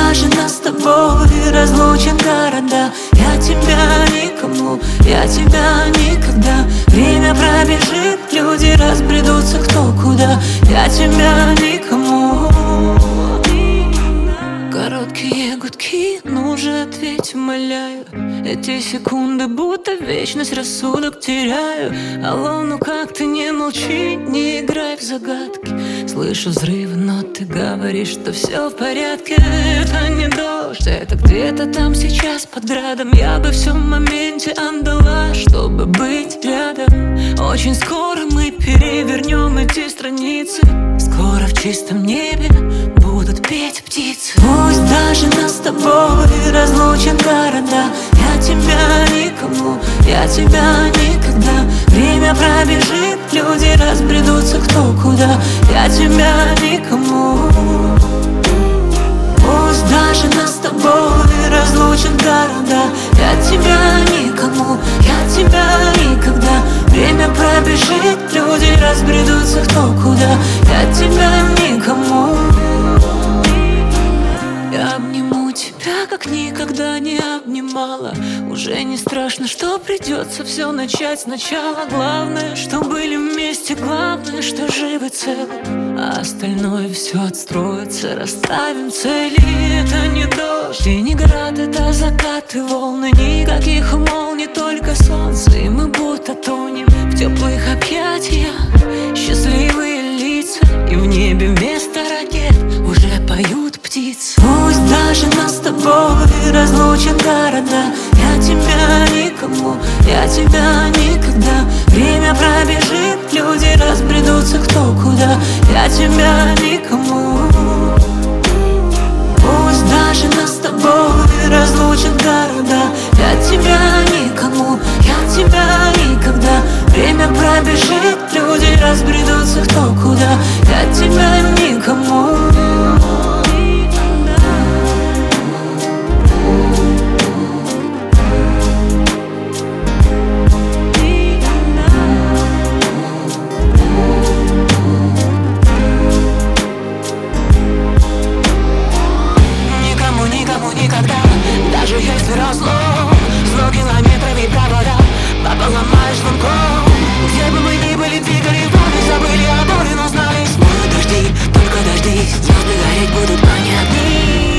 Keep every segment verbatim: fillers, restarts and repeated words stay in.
даже нас с тобой разлучат города. Я тебя никому, я тебя никогда. Время пробежит, люди разбредутся кто куда. Я тебя никому. Короткие гудки, ну же ответь, умоляю. Эти секунды будто вечность, рассудок теряю. Алло, ну как ты, не молчи, не играй в загадки. Слышу взрывы, но ты говоришь, что все в порядке. Это не дождь, это где-то там сейчас под градом. Я бы все в моменте отдала, чтобы быть рядом. Очень скоро мы перевернем эти страницы. Скоро в чистом небе будут петь птицы. Пусть даже нас с тобой разлучат города. Я тебя никому, я тебя никогда. Время пробежит, люди разбредутся кто куда. Я тебя никому. Пусть даже нас с тобой разлучат города. Я тебя никому, я тебя никогда. Время пробежит, люди разбредутся кто куда. Я тебя никому. Я обниму тебя, как никогда не обнимала. Уже не страшно, что придется все начать сначала. Главное, что были вместе, главное, что живы целы. А остальное все отстроится, расставим цели. Это не дождь и не град, это закат и волны. Никаких молний, только солнце, и мы будто тонем в теплых объятиях. Счастливые лица, и в небе вместо ракет уже поют птицы. Пусть даже нас с тобой разлучат города. Я тебя никому, я тебя никогда. Время пробежит, люди разбредутся кто куда. Я тебя никому. Пусть даже нас с тобой разлучат города. Я тебя никому, я тебя никогда. Время пробежит, люди разбредутся кто куда. Я тебя никому. Никогда, даже если разлом, сто километров и провода пополомаешь звонком. Где бы мы ни были, двигали вдоль, забыли о боли, но знали, смоют дожди, только дожди, звезды гореть будут понятны.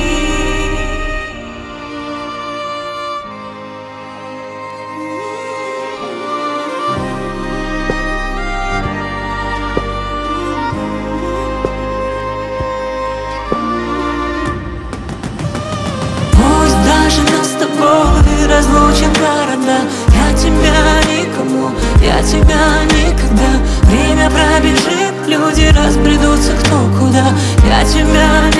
Даже нас с тобой разлучат города. Я тебя никому, я тебя никогда. Время пробежит, люди разбредутся кто куда. Я тебя